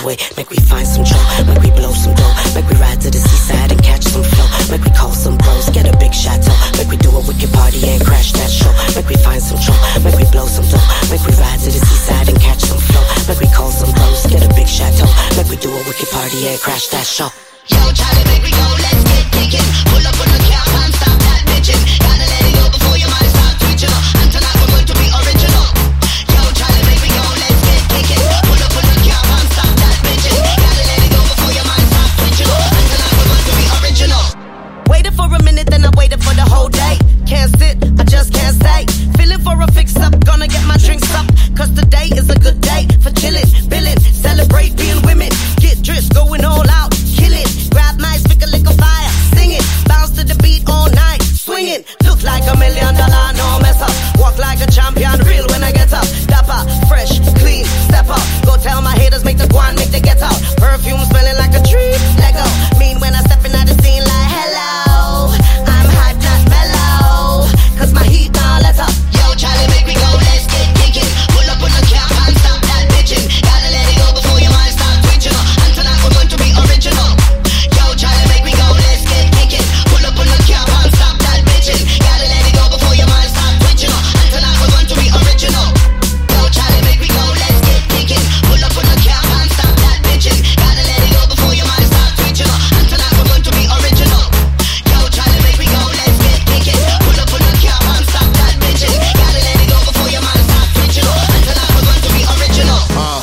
away, make we find some joy, make we blow some dough, make we ride to the seaside and catch some flow, make we call some bros, get a big chateau, make we do a wicked party and crash that show, make we find some joy, make we blow some dough, make we ride to the seaside and catch some flow, make we call some bros, get a big chateau, make we do a wicked party and crash that show. Yo, Charlie, make we go, let's get kicking. Pull up on the car and stop that bitching. Gotta let it go before your mind start twitching up. And tonight we're going to be original. Yo, Charlie, make we go, let's get kicking. Pull up on the car and stop that bitching. Gotta let it go before your mind start twitching up. And tonight we're going to be original. Waited for a minute, then I waited for the whole day. Can't sit, I just can't stay. Feeling for a fix up, gonna get my drinks up. Cause today is a good day for chillin', billin', celebrate being women. Get dressed, going all out, kill it. Grab my speaker, lick a fire, sing it. Bounce to the beat all night, swing it. Look like $1 million, no mess up. Walk like a champion, real when I get up. Dapper, fresh, clean, step up. Go tell my haters, make the guan, make the get out. Perfume smelling like a tree, let go. Mean when I step in at the scene like hello. I'm hype, not mellow. Cause my heat now, let's up. Yo, Charlie, make we go, let's get kicking. Pull up on the car and stop that bitching. Gotta let it go before your mind start twitching up. And tonight we're going to be original. Yo, Charlie, make we go, let's get kicking. Pull up on the car and stop that bitching. Gotta let it go before your mind start twitching up. And tonight we're going to be original. Yo, Charlie, make we go, let's get kicking. Pull up on the car and stop that bitching. Gotta let it go before your mind start twitching up. And tonight we're going to be original. Yo, Charlie, make we go, let's get kicking. Pull up on the car and stop that bitching. Gotta let it go before your mind start twitching up. And tonight we're going to be original.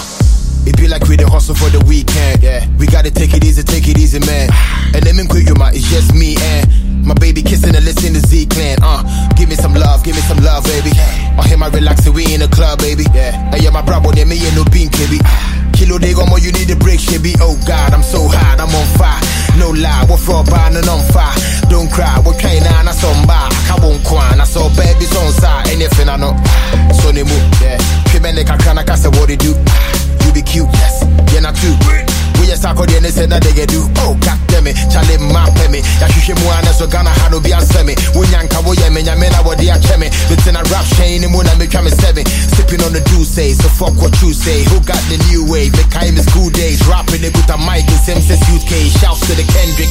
It be like we the hustle for the weekend. Yeah, we gotta take it easy, man. And let me quit your mind, it's just me and my baby kissing and listen to Z-Clan. Give me some love, baby. I hear my relaxing, we in the club, baby. Yeah, and yeah, my bravo, they me ain't no bean, baby. Kilo they go more, you need a break, baby. Oh God, I'm so hot, I'm on fire. No lie, what for a barn and on fire. Don't cry, what kind of na somebody? I won't cry, I saw babies on side. Anything I know, so they move. Yeah, Pimene Kakana Kasa, what they do. You be cute, yes, yeah, not too. We just talk about the that they do. Oh, God damn it, Charlie, my pemmy. Ya shushe muana so gana hano be ansemi. Wunyanka woye menya mena wadi a chemi. It's in a rap chain and muna me kame 7. Sipping on the do say, so fuck what you say. Who got the new wave? The time is cool days. Rapping it with a mic and same suitcase. Shouts to the Kendrick.